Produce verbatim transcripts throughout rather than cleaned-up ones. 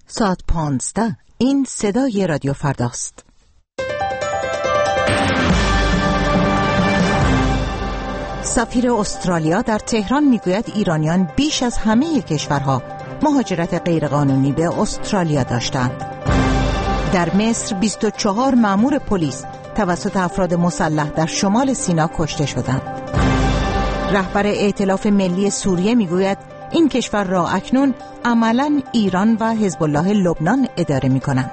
ساعت پانزده. این صدای رادیو فرداست. سفیر استرالیا در تهران میگوید ایرانیان بیش از همه کشورها مهاجرت غیرقانونی به استرالیا داشتند. در مصر بیست و چهار مأمور پلیس توسط افراد مسلح در شمال سینا کشته شدند. رهبر ائتلاف ملی سوریه میگوید این کشور را اکنون عملاً ایران و حزب الله لبنان اداره می‌کنند.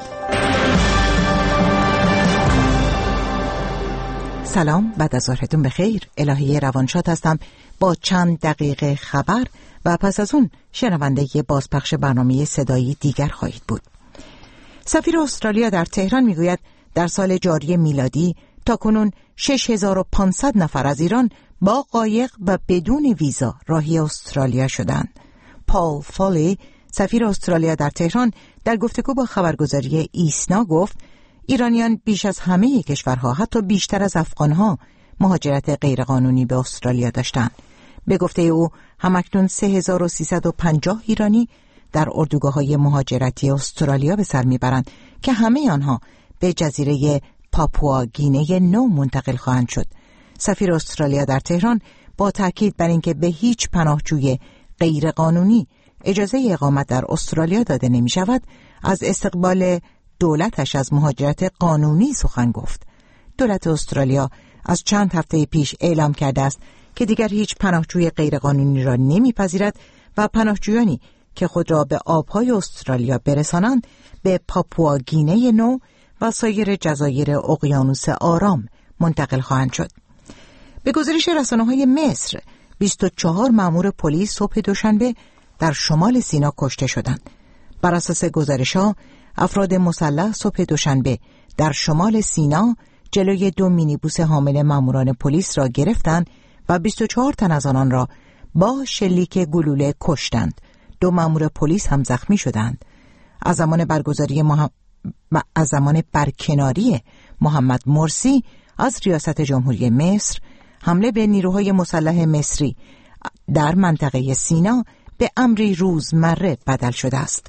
سلام، بعد از ظهرتون بخیر. الهی روانشاد هستم با چند دقیقه خبر و پس از اون شنونده بازپخش برنامه صدایی دیگر خواهید بود. سفیر استرالیا در تهران میگوید در سال جاری میلادی تاکنون شش هزار و پانصد نفر از ایران با قایق و بدون ویزا راهی استرالیا شدند. پال فالی، سفیر استرالیا در تهران، در گفتگو با خبرگزاری ایسنا گفت ایرانیان بیش از همه کشورها، حتی بیشتر از افغانها، مهاجرت غیرقانونی به استرالیا داشتند. به گفته او همکنون سه هزار و سیصد و پنجاه ایرانی در اردوگاه‌های مهاجرتی استرالیا به سر میبرند که همه آنها به جزیره پاپوا گینه نو منتقل خواهند شد. سفیر استرالیا در تهران با تاکید بر اینکه به هیچ پناهجوی غیرقانونی اجازه اقامت در استرالیا داده نمی شود، از استقبال دولتش از مهاجرت قانونی سخن گفت. دولت استرالیا از چند هفته پیش اعلام کرده است که دیگر هیچ پناهجوی غیرقانونی را نمیپذیرد و پناهجویانی که خود را به آبهای استرالیا برسانند به پاپوا گینه نو و سایر جزایر اقیانوس آرام منتقل خواهند شد. به گزارش رسانه‌های مصر، بیست و چهار مأمور پلیس صبح دوشنبه در شمال سینا کشته شدند. بر اساس گزارش‌ها، افراد مسلح صبح دوشنبه در شمال سینا جلوی دو مینیبوس حامل مأموران پلیس را گرفتند و بیست و چهار تن از آنان را با شلیک گلوله کشتند. دو مأمور پلیس هم زخمی شدند. از زمان برگزاری مح... از زمان برکناری محمد مرسی از ریاست جمهوری مصر، حمله به نیروهای مسلح مصری در منطقه سینا به امری روزمره بدل شده است.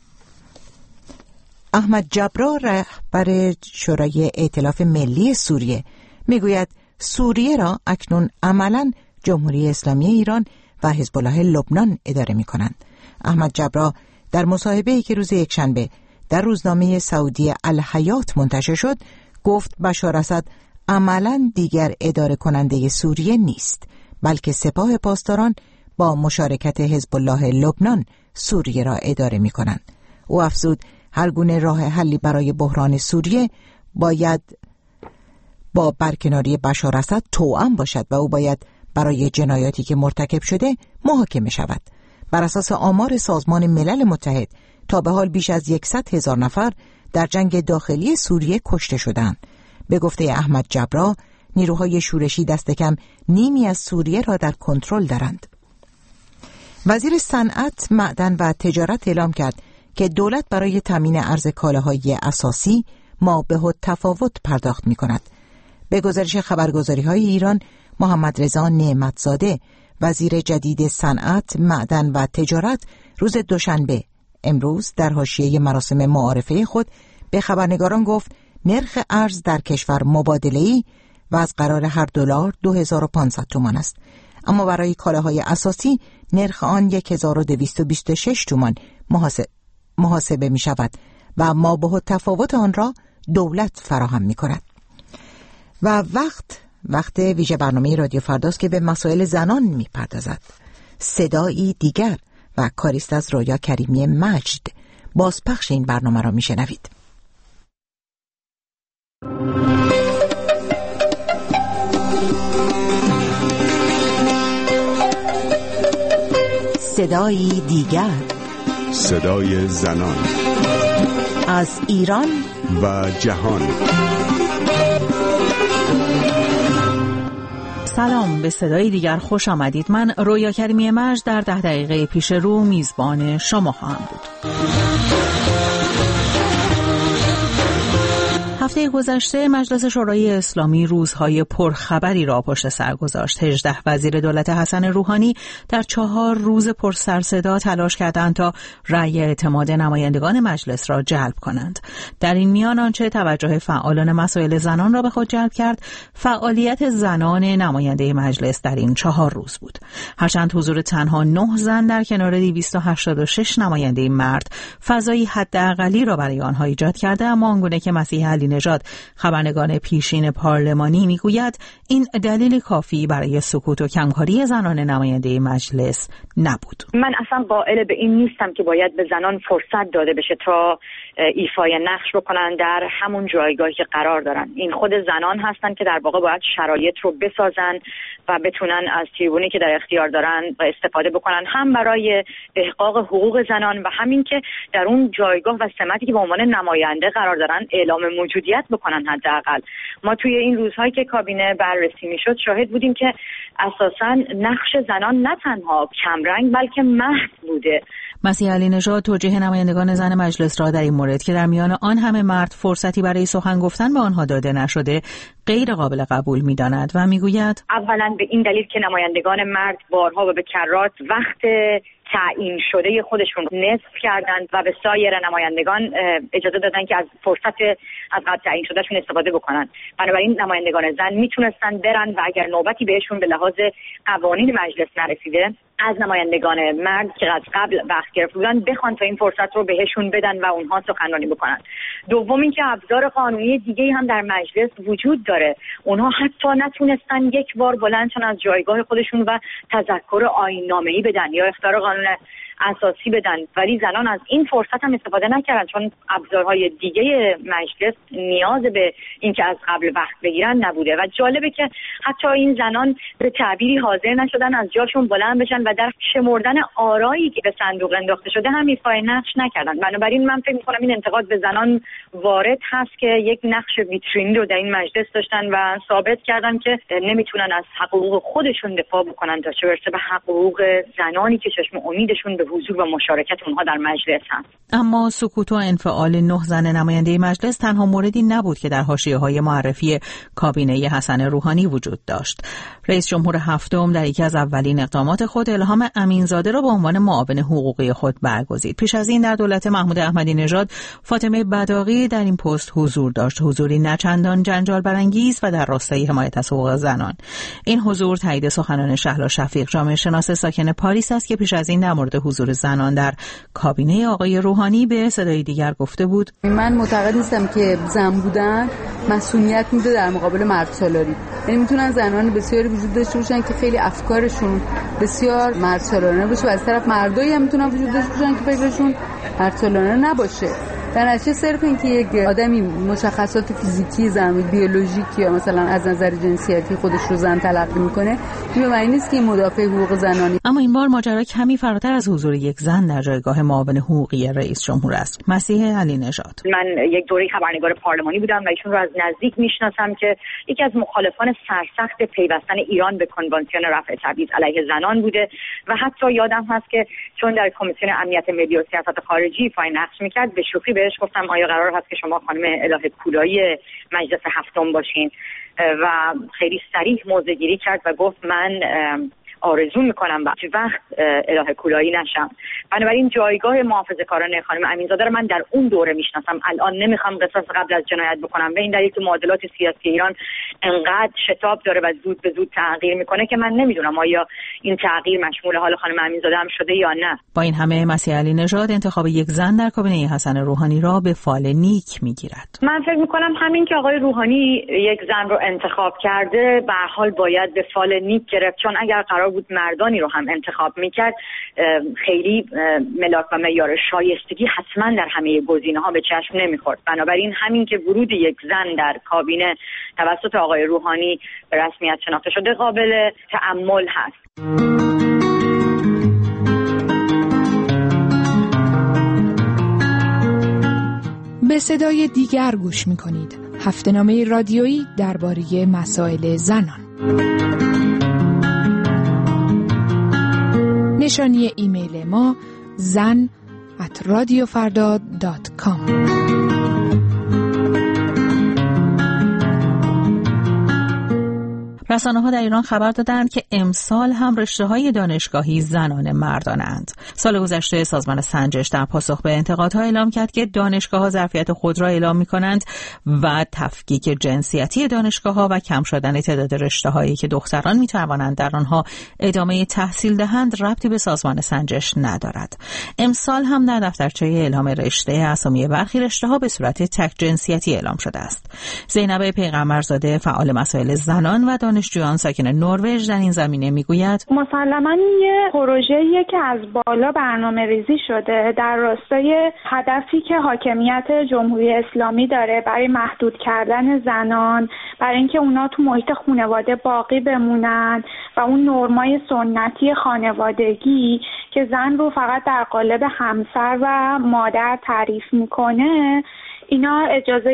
احمد جبرا، رهبر شورای ائتلاف ملی سوریه، میگوید سوریه را اکنون عملاً جمهوری اسلامی ایران و حزب الله لبنان اداره می‌کنند. احمد جبرا در مصاحبه‌ای که روز یکشنبه در روزنامه سعودی الحیات منتشر شد گفت بشار اسد عملاً دیگر اداره کننده سوریه نیست، بلکه سپاه پاسداران با مشارکت حزب الله لبنان سوریه را اداره می‌کنند. او افزود هر گونه راه حلی برای بحران سوریه باید با برکناری بشار اسد توأم باشد و او باید برای جنایاتی که مرتکب شده محاکمه شود. بر اساس آمار سازمان ملل متحد تا به حال بیش از صد هزار نفر در جنگ داخلی سوریه کشته شدند. به گفته احمد جبرا، نیروهای شورشی دست کم نیمی از سوریه را در کنترل دارند. وزیر صنعت، معدن و تجارت اعلام کرد که دولت برای تامین ارز کالاهای اساسی ما به تفاوت پرداخت می کند. به گزارش خبرگزاری‌های ایران، محمد رضا نعمتزاده، وزیر جدید صنعت، معدن و تجارت، روز دوشنبه امروز در حاشیه مراسم معارفه خود به خبرنگاران گفت نرخ ارز در کشور مبادله‌ای و از قرار هر دلار دو هزار و پانصد تومان است، اما برای کالاهای اساسی نرخ آن یک هزار و دویست و بیست و شش تومان محاسب محاسبه می شود و ما به تفاوت آن را دولت فراهم می کند. و وقت وقت ویژه برنامه رادیو فرداست که به مسائل زنان می پردازد. صدایی دیگر و کاریست از رویا کریمی مجد. بازپخش این برنامه را می شنوید. صدایی دیگر، صدای زنان از ایران و جهان. سلام، به صدای دیگر خوش آمدید. من رویا کریمی مجد در ده دقیقه پیش رو میزبان شما خواهم بود. هفته گذشته مجلس شورای اسلامی روزهای پرخبری را پشت سر گذاشت. هجده وزیر دولت حسن روحانی در چهار روز پر سر صدا تلاش کردند تا رأی اعتماد نمایندگان مجلس را جلب کنند. در این میان آنچه توجه فعالان مسائل زنان را به خود جلب کرد، فعالیت زنان نماینده مجلس در این چهار روز بود. هرچند حضور تنها نه زن در کنار دویست و هشتاد و شش نماینده مرد فضایی حداقلی را برای آنها ایجاد کرده، اما آنگونه که مسیح علی نژاد خبرنگار پیشین پارلمانی میگوید این دلیل کافی برای سکوت و کمکاری زنان نماینده مجلس نبود. من اصلا قائل به این نیستم که باید به زنان فرصت داده بشه تا ایفای نقش بکنن در همون جایگاهی که قرار دارن. این خود زنان هستن که در واقع باید شرایط رو بسازن و بتونن از تریبونی که در اختیار دارن و استفاده بکنن، هم برای احقاق حقوق زنان و همین که در اون جایگاه و سمتی که به عنوان نماینده قرار دارن اعلام موجودیت بکنن. حداقل ما توی این روزهایی که کابینه بررسی میشد شاهد بودیم که اساساً نقش زنان نه تنها کمرنگ بلکه محض بوده. مسیح علی نژاد توجیه نمایندگان زن مجلس را در این مورد که در میان آن همه مرد فرصتی برای سخن گفتن به آنها داده نشده غیر قابل قبول می‌داند و می‌گوید اولاً به این دلیل که نمایندگان مرد بارها و به کرات وقت تعیین شده خودشون نصف کردند و به سایر نمایندگان اجازه دادن که از فرصت از قبل تعیین شدهشون استفاده بکنن. بنابراین نمایندگان زن میتونستن برن و اگر نوبتی بهشون به لحاظ قوانین مجلس نرسیده از نمایندگان مرد که از قبل وقت گرفته بودن بخوان تا این فرصت رو بهشون بدن و اونها سخنرانی بکنن. دوم اینکه ابزار قانونی دیگه‌ای هم در مجلس وجود داره. اونها حتی نتونستن یک بار بلند شن از جایگاه خودشون و تذکر آیین‌نامه‌ای بدن یا اختیار قانون اساسی بدن، ولی زنان از این فرصت هم استفاده نکردن چون ابزارهای دیگه مجلس نیاز به اینکه از قبل وقت بگیرن نبوده. و جالبه که حتی این زنان به تعبیری حاضر نشدن از جاشون بلند بشن و در شمردن آرایی که به صندوق انداخته شده هم ایفای نقش نکردن. بنابراین من فکر می‌کنم این انتقاد به زنان وارد هست که یک نقش ویترینی رو در این مجلس داشتن و ثابت کردن که نمیتونن از حقوق خودشون دفاع بکنن تا چه برسه به حقوق زنانی که چشم امیدشون به حضور و مشارکت اونها در مجلس هست. اما سکوت و انفعال نه زن نماینده مجلس تنها موردی نبود که در حاشیه‌های معرفی کابینه حسن روحانی وجود داشت. رئیس جمهور هفتم در یکی از اولین اقدامات خود الهام امینزاده را به عنوان معاون حقوقی خود برگزید. پیش از این در دولت محمود احمدی نژاد فاطمه بداقی در این پست حضور داشت، حضوری نچندان جنجال برانگیز و در راستای حمایت از حقوق زنان. این حضور تایید سخنان شهلا شفیق، جامعه شناس ساکن پاریس است که پیش از این در مورد حضور زنان در کابینه آقای روحانی به صدای دیگر گفته بود: من معتقد نیستم که زن بودن مسئولیت میده در مقابل مرد سالاری. یعنی میتونن زنان بسیاری وجود داشته باشن که خیلی افکارشون بسیار مرد سالارانه باشه و از طرف مردایی هم میتونن وجود داشته باشن که فکرشون مرد سالارانه نباشه. در نتیجه صرف این که یک آدمی مشخصات فیزیکی زن بیولوژیکی یا مثلا از نظر جنسیتی خودش رو زن تلقی میکنه، این به معنی نیست که این مدافع حقوق زنانی. اما این بار ماجرا کمی فراتر از حضور یک زن در جایگاه معاون حقوقی رئیس جمهور است. مسیح علی نژاد: من یک دوره خبرنگار پارلمانی بودم و ایشون رو از نزدیک میشناسم که یکی از مخالفان سرسخت پیوستن ایران به کنوانسیون رفع تبعیض علیه زنان بوده و حتی یادم هست که چون در کمیسیون امنیت ملی و سیاست خارجی فای نقش میکرد به شوخی بهش گفتم آیا قرار هست که شما خانم الهه کولایی مجلس هفتم باشین و خیلی صریح موضع گیری کرد و گفت من آرزو میکنم و هیچ وقت الهه کولایی نشم. بنابراین جایگاه محافظه‌کارانه خانم امینزاده رو من در اون دوره میشناسم. الان نمیخوام قصاص قبل از جنایت بکنم به این دلیل که معادلات سیاسی ایران انقدر شتاب داره و زود به زود تغییر میکنه که من نمیدونم آیا این تغییر مشمول حال خانم امینزاده هم شده یا نه. با این همه مسیح علی نژاد انتخاب یک زن در کابینه حسن روحانی را به فال نیک میگیرد. من فکر میکنم همین که آقای روحانی یک زن رو انتخاب کرده به هر حال باید به فال نیک گرفت، چون اگر قرار بود مردانی رو هم انتخاب میکرد خیلی ملاک و معیار شایستگی حتما در همه گزینه‌ها به چشم نمیخورد. بنابراین همین که ورود یک زن در کابینه توسط آقای روحانی به رسمیت شناخته شده قابل تأمل هست. به صدای دیگر گوش میکنید. هفته‌نامه رادیویی درباره مسائل زنان. نشانی ایمیل ما زن ات رادیو فردا دات کام. رسانه‌ها در ایران خبر دادند که امسال هم رشته‌های دانشگاهی زنان مردانند. سال گذشته سازمان سنجش در پاسخ به انتقادها اعلام کرد که دانشگاه‌ها ظرفیت خود را اعلام می‌کنند و تفکیک جنسیتی دانشگاه‌ها و کم شدن تعداد رشته‌هایی که دختران می‌توانند در آنها ادامه تحصیل دهند ربطی به سازمان سنجش ندارد. امسال هم در دفترچه اعلام رشته اسامی برخی رشته‌ها به صورت تک جنسیتی اعلام شده است. زینب پیغمبرزاده فعال مسائل زنان و دانشجویان ساکن نروژ در این زمینه میگوید مسلماً یه پروژه‌ایه که از بالا برنامه‌ریزی شده در راستای هدفی که حاکمیت جمهوری اسلامی داره برای محدود کردن زنان، برای اینکه اونا تو محیط خانواده باقی بمونن و اون نرمای سنتی خانوادگی که زن رو فقط در قالب همسر و مادر تعریف میکنه اینا اجازه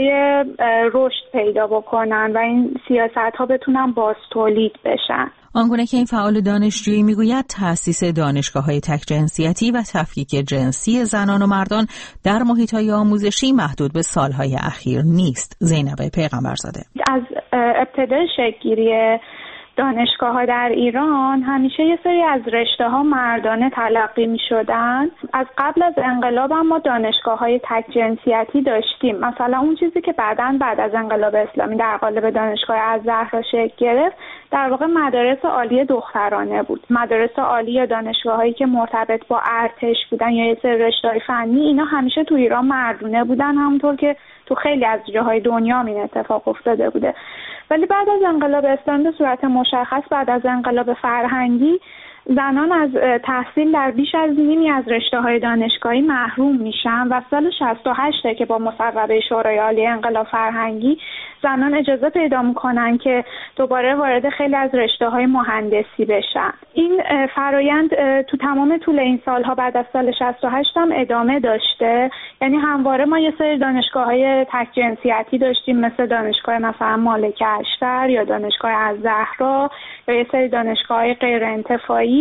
رشد پیدا بکنن و این سیاست ها بتونن باز تولید بشن. آنگونه که این فعال دانشجویی میگوید تأسیس دانشگاه‌های تک جنسیتی و تفکیک جنسی زنان و مردان در محیط‌های آموزشی محدود به سالهای اخیر نیست. زینب پیغمبرزاده از ابتدای شکل‌گیری دانشگاه‌ها در ایران همیشه یه سری از رشته‌ها مردانه تلقی می‌شدن. از قبل از انقلاب هم ما دانشگاه‌های تک جنسیتی داشتیم. مثلا اون چیزی که بعداً بعد از انقلاب اسلامی در قالب دانشگاه الزهرا شکل گرفت در واقع مدارس عالی دخترانه بود. مدارس عالی یا دانشگاه‌هایی که مرتبط با ارتش بودن یا یه سری رشته‌های فنی اینا همیشه تو ایران مردونه بودن، همونطور که تو خیلی از جاهای دنیا این اتفاق افتاده بوده. ولی بعد از انقلاب اسلامی به صورت مشخص بعد از انقلاب فرهنگی زنان از تحصیل در بیش از نیمی از رشته‌های دانشگاهی محروم میشن و سال شصت و هشت که با مصوبه شورای عالی انقلاب فرهنگی زنان اجازه پیدا میکنن که دوباره وارد خیلی از رشته‌های مهندسی بشن. این فرایند تو تمام طول این سالها بعد از سال شصت و هشت هم ادامه داشته، یعنی همواره ما یه سری دانشگاه‌های تک جنسیتی داشتیم مثل دانشگاه مثلا مالکه اشتر یا دانشگاه الزهرا یا یه سری دانشگاه‌های غیر انتفاعی.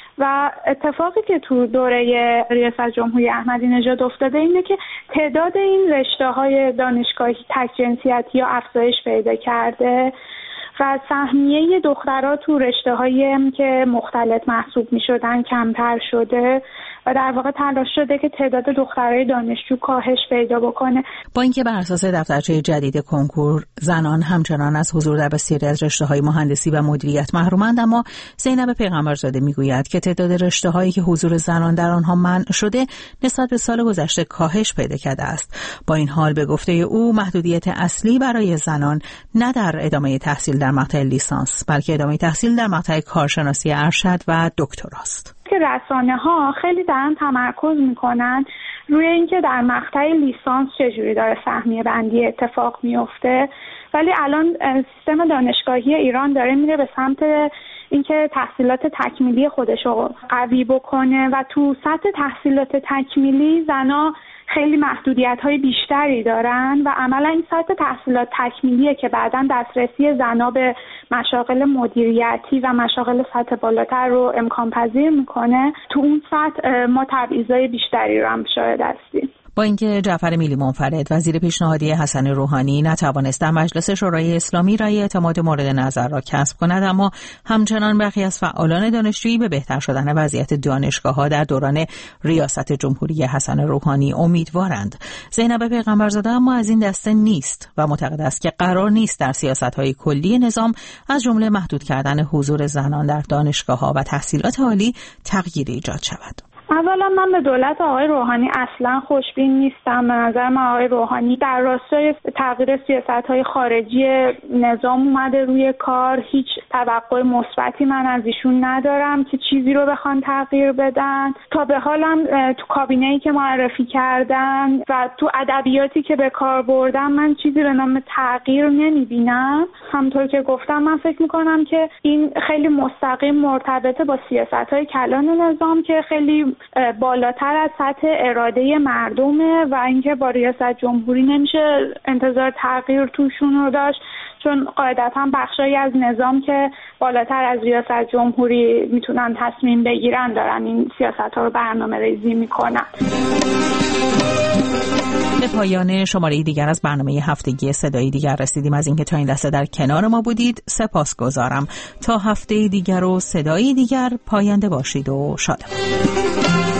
و اتفاقی که تو دوره ریاست جمهوری احمدی نژاد افتاده اینه که تعداد این رشته‌های دانشگاهی تک جنسیتی ها افزایش پیدا کرده و سهمیه دخترها تو رشته‌هایی که مختلط محسوب می‌شدن کمتر شده و در واقع تلاش شده که تعداد دخترای دانشجو کاهش پیدا بکنه. با اینکه بر اساس دفترچه جدید کنکور زنان همچنان از حضور در بسیاری از رشته‌های مهندسی و مدیریت محرومند، اما زینب پیغمبرزاده میگوید که تعداد رشته‌هایی که حضور زنان در آنها منع شده نسبت به سال گذشته کاهش پیدا کرده است. با این حال به گفته او محدودیت اصلی برای زنان نه در ادامه تحصیل در مقطع لیسانس بلکه ادامه تحصیل در مقطع کارشناسی ارشد و دکتراست. که رسانه‌ها خیلی دارن تمرکز میکنن روی اینکه در مقطع لیسانس چجوری داره سهمیه بندی اتفاق میفته، ولی الان سیستم دانشگاهی ایران داره میره به سمت اینکه تحصیلات تکمیلی خودش رو قوی بکنه و تو سطح تحصیلات تکمیلی زنا خیلی محدودیت‌های بیشتری دارن و عملا این سطح تحصیلات تکمیلیه که بعداً دسترسی زنا به مشاغل مدیریتی و مشاغل سطح بالاتر رو امکان پذیر میکنه. تو اون سطح ما تبعیض‌های بیشتری رو هم شاهد هستیم. با اینکه جعفر میلی منفرد وزیر پیشنهادی حسن روحانی نتوانست در مجلس شورای اسلامی رأی اعتماد مورد نظر را کسب کند، اما همچنان برخی از فعالان دانشجویی به بهتر شدن وضعیت دانشگاه‌ها در دوران ریاست جمهوری حسن روحانی امیدوارند. زینب پیغمبرزاده اما از این دسته نیست و معتقد است که قرار نیست در سیاست‌های کلی نظام از جمله محدود کردن حضور زنان در دانشگاه‌ها و تحصیلات عالی تغییری ایجاد شود. اولا من به دولت آقای روحانی اصلا خوشبین نیستم. به نظر من آقای روحانی در راستای تغییر سیاست‌های خارجی نظام اومده روی کار. هیچ توقع مثبتی من از ایشون ندارم که چیزی رو بخوان تغییر بدن. تا به حالم تو کابینه‌ای که معرفی کردن و تو ادبیاتی که به کار بردن من چیزی به نام تغییر نمی‌بینم. همونطور که گفتم من فکر می‌کنم که این خیلی مستقیم مرتبطه با سیاست‌های کلان نظام که خیلی بالاتر از سطح اراده مردمه و اینکه با ریاست جمهوری نمیشه انتظار تغییر توشون رو داشت، چون قاعدتا بخشایی از نظام که بالاتر از ریاست جمهوری میتونن تصمیم بگیرن دارن این سیاست ها رو برنامه ریزی میکنن. به پایان شماره دیگر از برنامه هفتگی صدای دیگر رسیدیم. از اینکه تا این لحظه در کنار ما بودید سپاسگزارم. تا هفته دیگر و صدای دیگر پاینده باشید و شاد.